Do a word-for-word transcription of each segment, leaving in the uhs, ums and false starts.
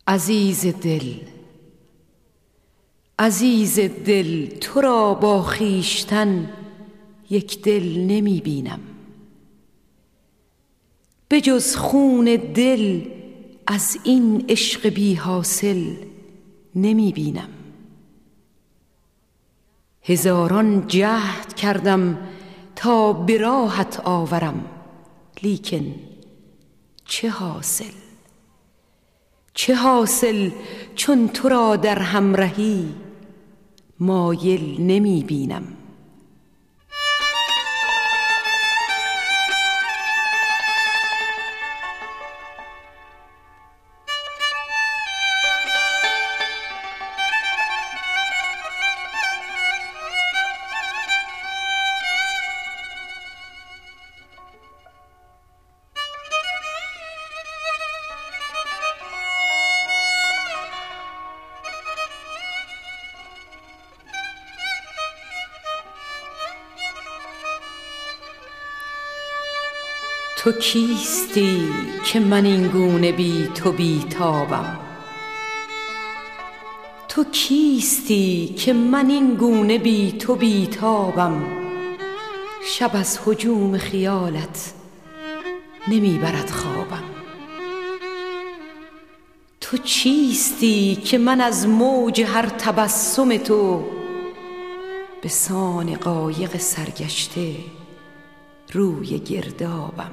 عزیز دل، عزیز دل، تو را با خویشتن یک دل نمی بینم. به جز خون دل از این عشق بی حاصل نمی بینم. هزاران جهد کردم تا به راهت آورم، لیکن چه حاصل؟ چه حاصل چون تو را در همرهی مایل نمی بینم. تو کیستی که من این گونه بی تو بی تابم؟ تو کیستی که من این گونه بی تو بی تابم؟ شب از هجوم خیالت نمی برد خوابم. تو چیستی که من از موج هر تبسم تو به سان قایق سرگشته روی گردابم.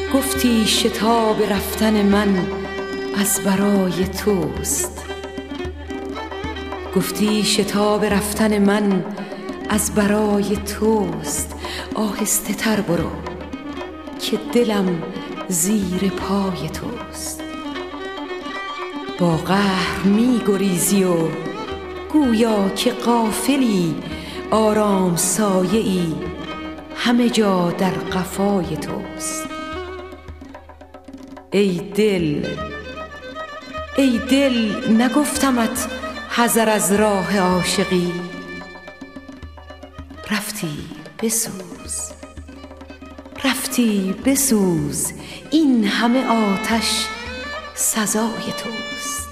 گفتی شتاب رفتن من از برای توست، گفتی شتاب رفتن من از برای توست. آهسته تر برو که دلم زیر پای توست. با قهر می گریزی و گویا که غافلی، آرام سایه ای همه جا در قفای توست. ای دل ای دل نگفتمت حذر از راه عاشقی، رفتی بسوز رفتی بسوز، این همه آتش سزای توست.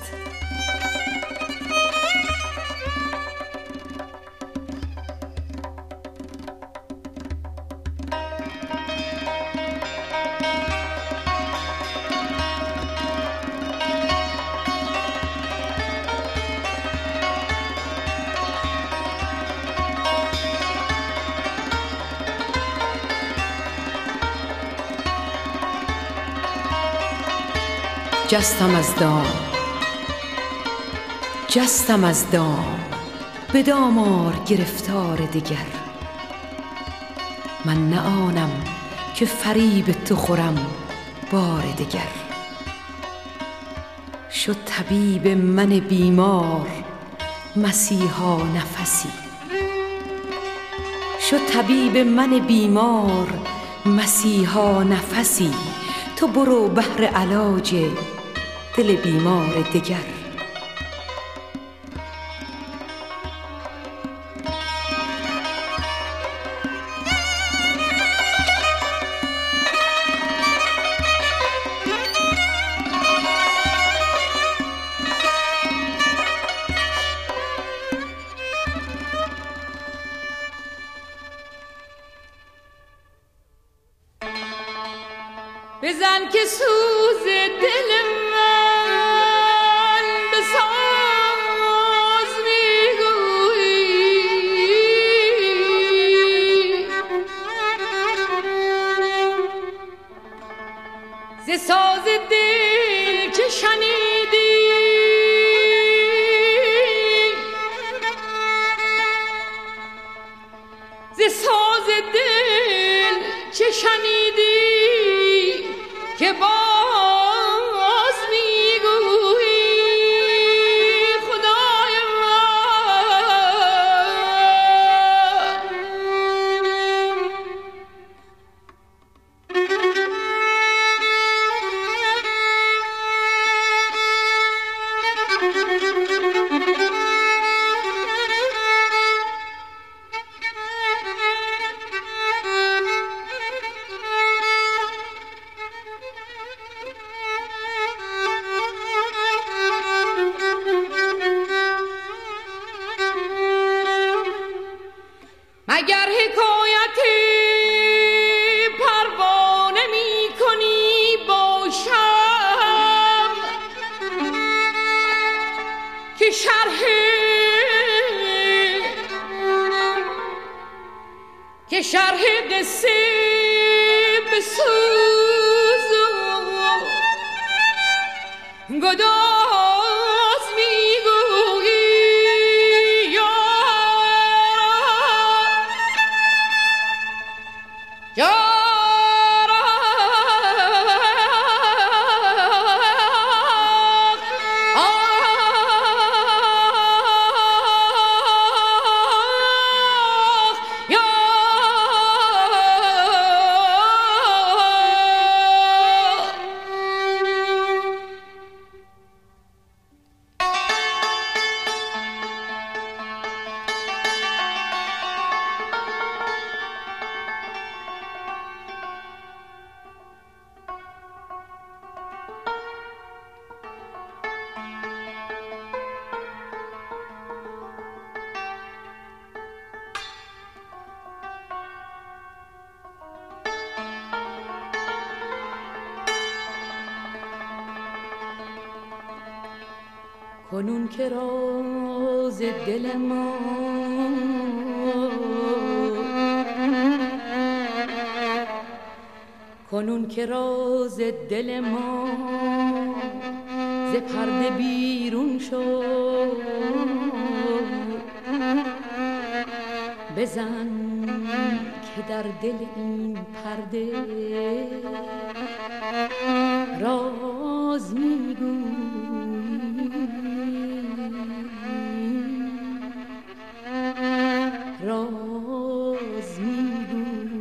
جستم از دام جستم از دام به دام آر گرفتار دگر. من نه آنم که فریب تو خورم بار دگر. شد طبیب من بیمار مسیحا نفسی، شد طبیب من بیمار مسیحا نفسی. تو برو بهر علاج دل بیمار دگر. بزن که سوز دل من به ساز میگویی، ز ساز دل که شنیدی ز ساز دل که شنیدی که باز میگویی خدای اگر حکایت پروانه می کنی باشم که شرح که شرح قصه بسوز گداز میگویی یا کنون که راز دل ما کنون که راز دل ما ز پرده بیرون شد، بزن که در دل این پرده راز میگویی، راز میگویی.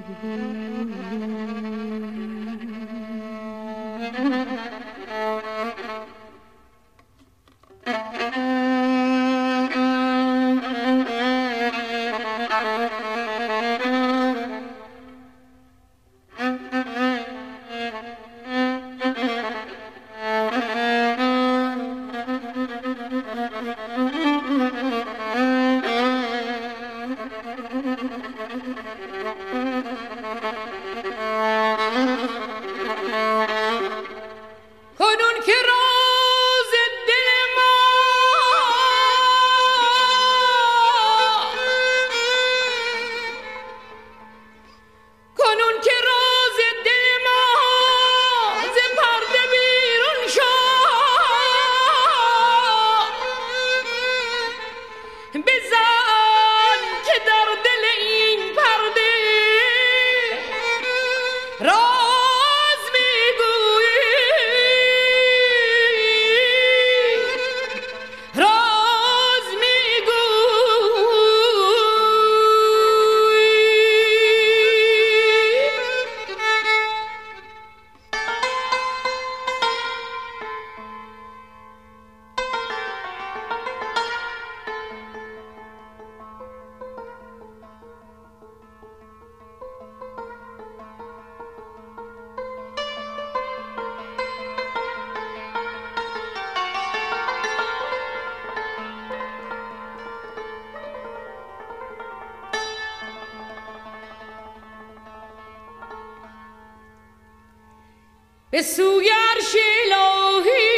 به سوی عرش الهی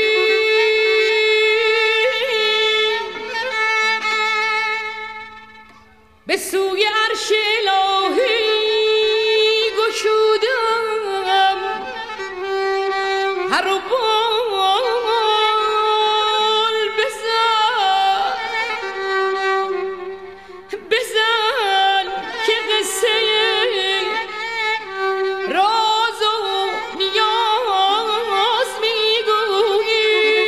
به سوی عرش الهی گشودم هر و بال بزن بزن که قصه راز و نیاز میگویی.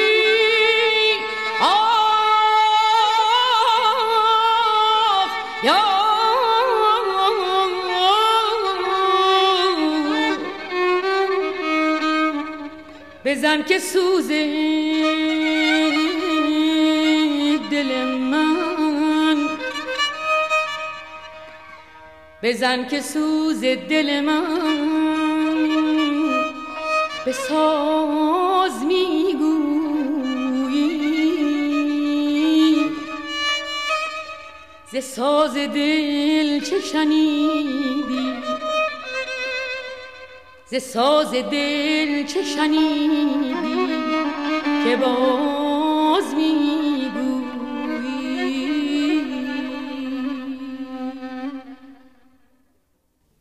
آه یا بزن که سوز دل من بزن که سوز دل من به ساز میگویی. ز ساز دل چه شنیدی ز ساز دل چه شنیدی که با